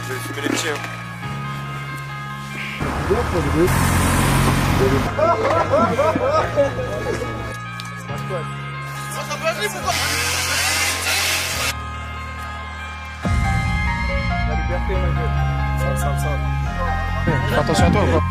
Je vais fumer les petits. Hein. La liberté, ma gueule. Sale. Fais attention à toi ou pas?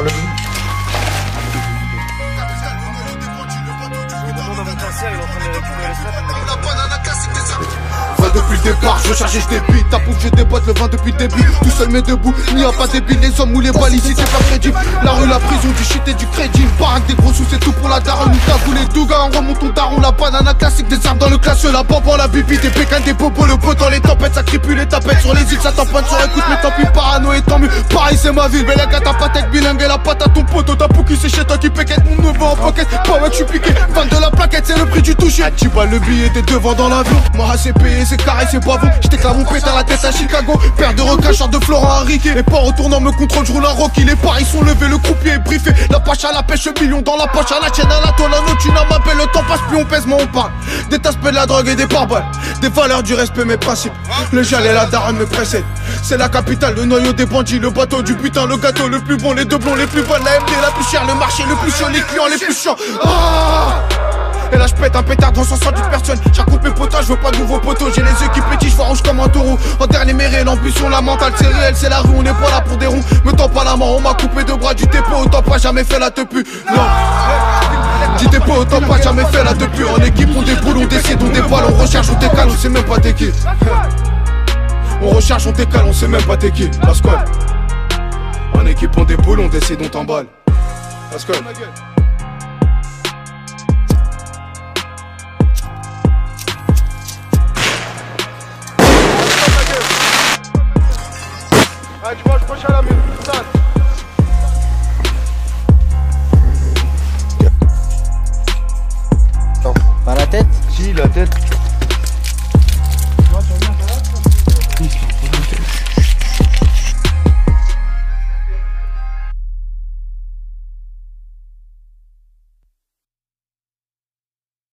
Depuis le départ, je charge et je débite. Ta pouffe, je déboîte le vin depuis le début. Tout seul mais debout, il n'y a pas débile. Les hommes ou les balles ici, c'est pas crédible. La rue, la prison, du shit et du crédit. Une baraque, des gros sous, c'est tout pour la daronne. Nous cagoule les dougas, on remonte ton daron. La banana classique, des armes dans le classieux. La bombe, la bibi, des pécanes, des bobos. Le pot dans les tempêtes, ça cripule les tapettes. Sur les îles, ça tamponne sur écoute. Mais tant pis, parano et tant mieux. Pareil, c'est ma ville. Mais la gars, t'as pas tête bilingue et la patte à ton poteau. Ta pou qui c'est chez toi qui péquette. Mon neveu en pocket. Pas ouais, je suis piqué. Fan de la plaquette, c'est le prix du toucher. Tu balles le billet, t'es devant dans l'avion. Moi, c'est payé, c'est carré, c'est pas bon. J't'éclame mon pète à la tête à Chicago. Père de requin, char de Florent Henriquet. Les pas retournant me contrôle, je roule un rocky. Les paris sont levés, le croupier est briefé. La poche à la pêche, million dans la poche à la chaîne à la toile. Un autre, tu n'as m'appelle, le temps passe plus, on pèse, mais on parle. Des taspes de la drogue et des pare-balles. Des valeurs, du respect, mes principes. Le gel et la daronne me précèdent. C'est la capitale, le noyau des bandits, le bateau du putain, le gâteau le plus bon, les deux blonds les plus bonnes, la MD la plus chère, le marché le plus chaud, les clients les plus chiants. Et là je pète un pétard devant 110 personnes. J'raconte mes potas, je veux pas de nouveaux poteaux. J'ai les yeux qui pétillent, je vois rouge comme un taureau. En dernier méré, l'ambition, la mentale, c'est réel, c'est la rue, on n'est pas là pour des ronds. Me tends pas la main, on m'a coupé deux bras du dépôt. Autant pas jamais fait la tepu. Non. Du dépôt, autant pas jamais fait la tepu. En équipe, on déboule, on décide, on déballe, on recherche, on décale, on sait même pas t'es qui. On recherche, on décale, on sait même pas t'es qui. La squad. En équipe, on déboule, on décide, on t'emballe. La squad. Ah, tu vois, je proche à la mine, putain. Pas la tête? Si, la tête.